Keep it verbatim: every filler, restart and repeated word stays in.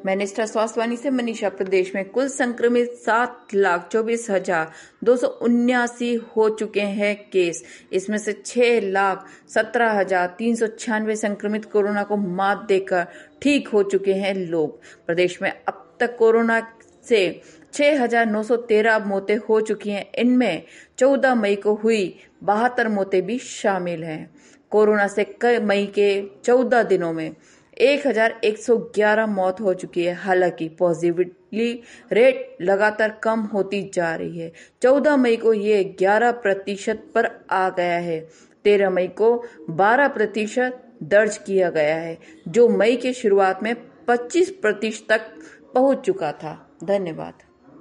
मैं निष्ठा स्वास्थ्यवाणी से मनीषा। प्रदेश में कुल संक्रमित सात लाख चौबीस हजार दो सौ उन्यासी हो चुके हैं केस। इसमें से छह लाख सत्रह हजार तीन सौ छियानवे संक्रमित कोरोना को मात देकर ठीक हो चुके हैं लोग। प्रदेश में अब तक कोरोना से छह हजार नौ सौ तेरह मौतें हो चुकी हैं। इनमें चौदह मई को हुई बहत्तर मौतें भी शामिल हैं। कोरोना से कई मई के चौदह दिनों में एक हजार एक सौ ग्यारह मौत हो चुकी है। हालांकि पॉजिटिविटी रेट लगातार कम होती जा रही है। चौदह मई को ये ग्यारह प्रतिशत पर आ गया है। तेरह मई को बारह प्रतिशत दर्ज किया गया है, जो मई की शुरुआत में पच्चीस प्रतिशत तक पहुंच चुका था। धन्यवाद।